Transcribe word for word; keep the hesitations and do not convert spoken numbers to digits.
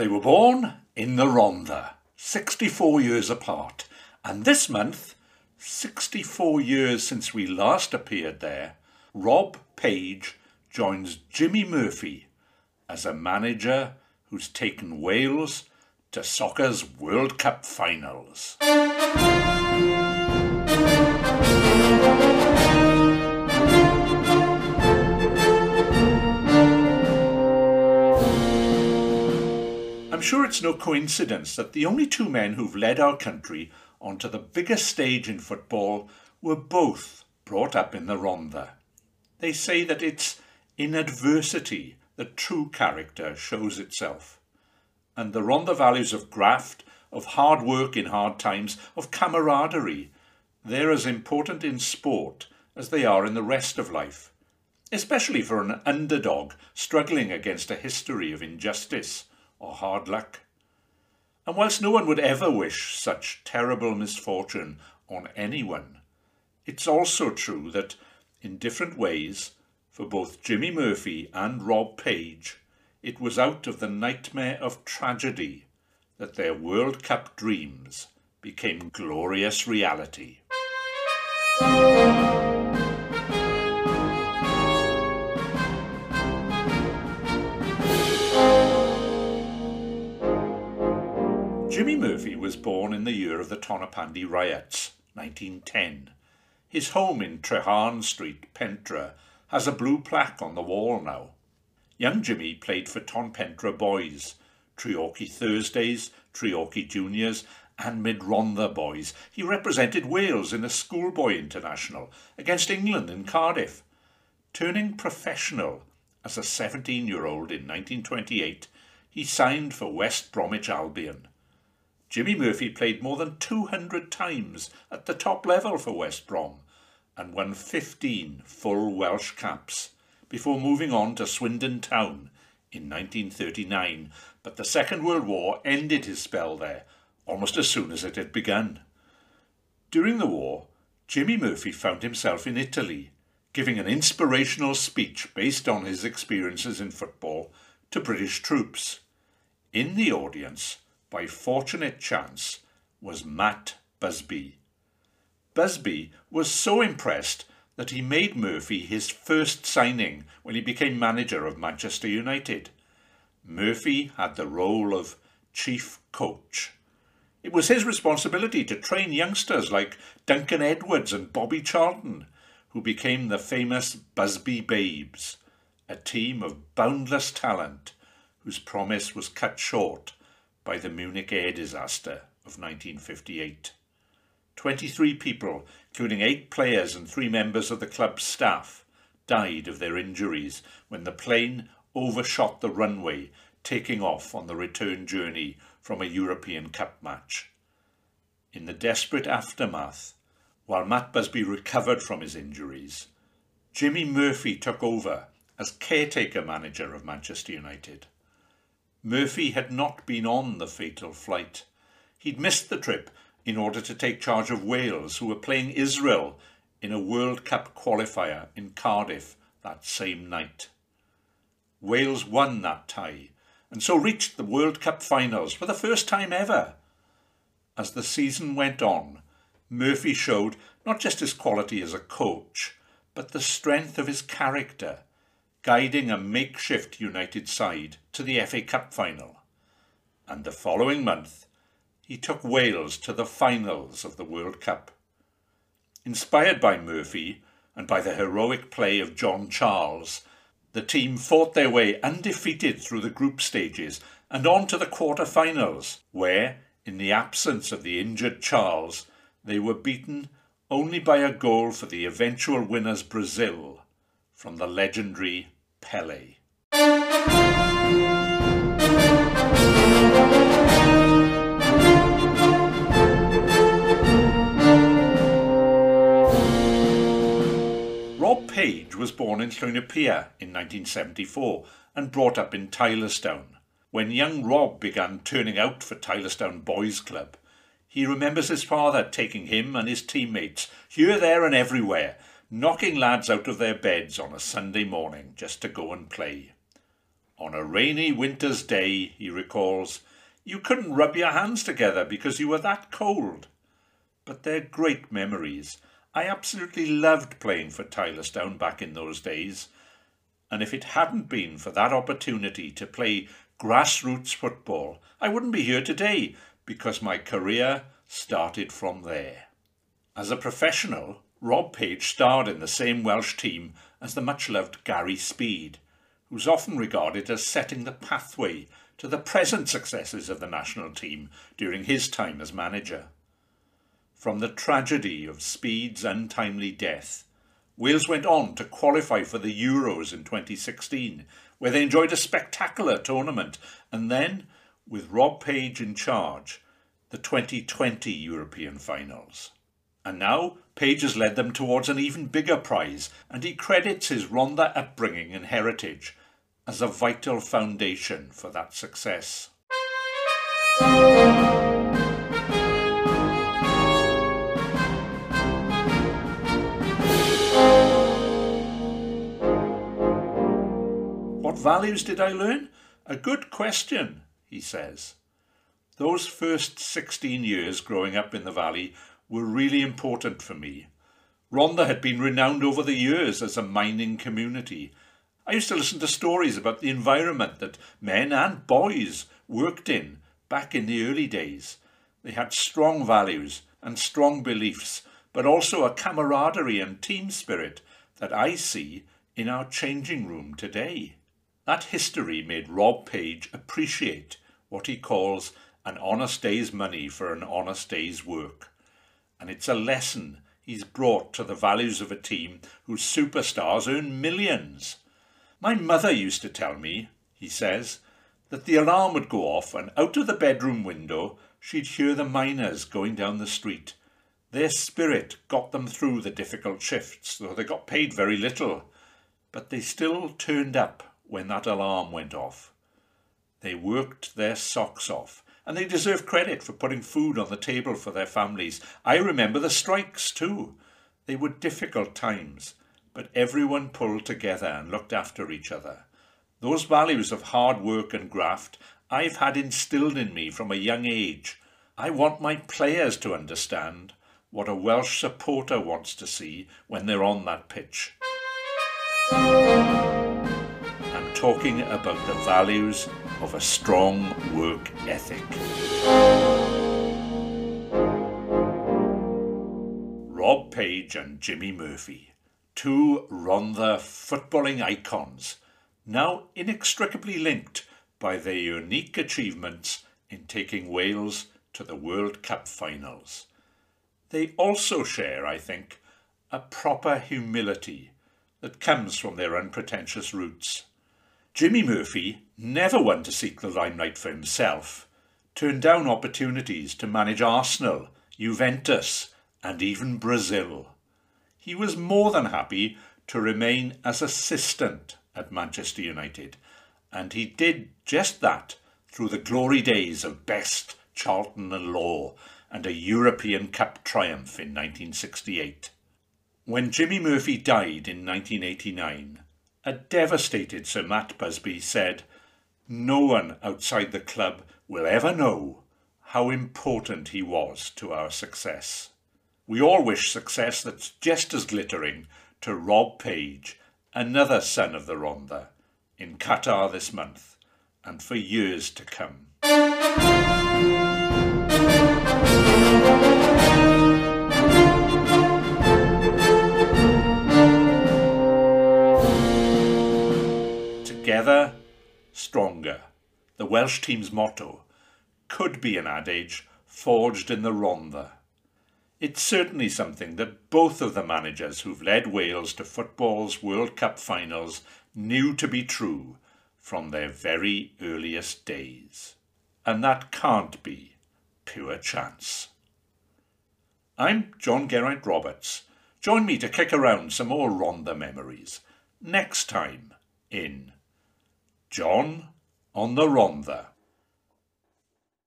They were born in the Rhondda, sixty-four years apart, and this month, sixty-four years since we last appeared there, Rob Page joins Jimmy Murphy as a manager who's taken Wales to soccer's World Cup finals. I'm sure it's no coincidence that the only two men who've led our country onto the biggest stage in football were both brought up in the Rhondda. They say that it's in adversity that true character shows itself. And the Rhondda values of graft, of hard work in hard times, of camaraderie, they're as important in sport as they are in the rest of life, especially for an underdog struggling against a history of injustice or hard luck. And whilst no one would ever wish such terrible misfortune on anyone, it's also true that, in different ways, for both Jimmy Murphy and Rob Page, it was out of the nightmare of tragedy that their World Cup dreams became glorious reality. Jimmy Murphy was born in the year of the Tonypandy riots, nineteen ten. His home in Treharn Street, Pentre, has a blue plaque on the wall now. Young Jimmy played for Tonpentre Boys, Treorchy Thursdays, Treorchy Juniors and Mid-Rhondda Boys. He represented Wales in a schoolboy international against England in Cardiff. Turning professional as a seventeen-year-old in nineteen twenty-eight, he signed for West Bromwich Albion. Jimmy Murphy played more than two hundred times at the top level for West Brom and won fifteen full Welsh caps before moving on to Swindon Town in nineteen thirty-nine, but the Second World War ended his spell there almost as soon as it had begun. During the war, Jimmy Murphy found himself in Italy, giving an inspirational speech based on his experiences in football to British troops. In the audience, by fortunate chance, was Matt Busby. Busby was so impressed that he made Murphy his first signing when he became manager of Manchester United. Murphy had the role of chief coach. It was his responsibility to train youngsters like Duncan Edwards and Bobby Charlton, who became the famous Busby Babes, a team of boundless talent whose promise was cut short by the Munich air disaster of nineteen fifty-eight. twenty-three people, including eight players and three members of the club's staff, died of their injuries when the plane overshot the runway, taking off on the return journey from a European Cup match. In the desperate aftermath, while Matt Busby recovered from his injuries, Jimmy Murphy took over as caretaker manager of Manchester United. Murphy had not been on the fatal flight. He'd missed the trip in order to take charge of Wales, who were playing Israel in a World Cup qualifier in Cardiff that same night. Wales won that tie and so reached the World Cup finals for the first time ever. As the season went on, Murphy showed not just his quality as a coach, but the strength of his character, guiding a makeshift United side to the F A Cup final. And the following month, he took Wales to the finals of the World Cup. Inspired by Murphy and by the heroic play of John Charles, the team fought their way undefeated through the group stages and on to the quarter-finals, where, in the absence of the injured Charles, they were beaten only by a goal for the eventual winners Brazil from the legendary Pelé. Rob Page was born in Llwynarpia in nineteen seventy-four and brought up in Tylerstown. When young Rob began turning out for Tylerstown Boys Club, he remembers his father taking him and his teammates here, there and everywhere, knocking lads out of their beds on a Sunday morning just to go and play. On a rainy winter's day, he recalls, you couldn't rub your hands together because you were that cold. But they're great memories. I absolutely loved playing for Tylerstown back in those days. And if it hadn't been for that opportunity to play grassroots football, I wouldn't be here today, because my career started from there. As a professional, Rob Page starred in the same Welsh team as the much-loved Gary Speed, who's often regarded as setting the pathway to the present successes of the national team during his time as manager. From the tragedy of Speed's untimely death, Wales went on to qualify for the Euros in twenty sixteen, where they enjoyed a spectacular tournament, and then, with Rob Page in charge, the twenty twenty European finals. And now Page has led them towards an even bigger prize, and he credits his Rhondda upbringing and heritage as a vital foundation for that success. What values did I learn? A good question, he says. Those first sixteen years growing up in the valley were really important for me. Rhondda had been renowned over the years as a mining community. I used to listen to stories about the environment that men and boys worked in back in the early days. They had strong values and strong beliefs, but also a camaraderie and team spirit that I see in our changing room today. That history made Rob Page appreciate what he calls an honest day's money for an honest day's work. And it's a lesson he's brought to the values of a team whose superstars earn millions. My mother used to tell me, he says, that the alarm would go off and out of the bedroom window she'd hear the miners going down the street. Their spirit got them through the difficult shifts, though they got paid very little. But they still turned up when that alarm went off. They worked their socks off, and they deserve credit for putting food on the table for their families. I remember the strikes too. They were difficult times, but everyone pulled together and looked after each other. Those values of hard work and graft I've had instilled in me from a young age. I want my players to understand what a Welsh supporter wants to see when they're on that pitch. I'm talking about the values of a strong work ethic. Rob Page and Jimmy Murphy, two Rhondda footballing icons, now inextricably linked by their unique achievements in taking Wales to the World Cup finals. They also share, I think, a proper humility that comes from their unpretentious roots. Jimmy Murphy, never one to seek the limelight for himself, turned down opportunities to manage Arsenal, Juventus, and even Brazil. He was more than happy to remain as assistant at Manchester United, and he did just that through the glory days of Best, Charlton and Law, and a European Cup triumph in nineteen sixty-eight. When Jimmy Murphy died in nineteen eighty-nine, a devastated Sir Matt Busby said, "No one outside the club will ever know how important he was to our success." We all wish success that's just as glittering to Rob Page, another son of the Rhondda, in Qatar this month and for years to come. Together, stronger, the Welsh team's motto, could be an adage forged in the Rhondda. It's certainly something that both of the managers who've led Wales to football's World Cup finals knew to be true from their very earliest days. And that can't be pure chance. I'm John Geraint Roberts. Join me to kick around some more Rhondda memories next time in John on the Rhondda.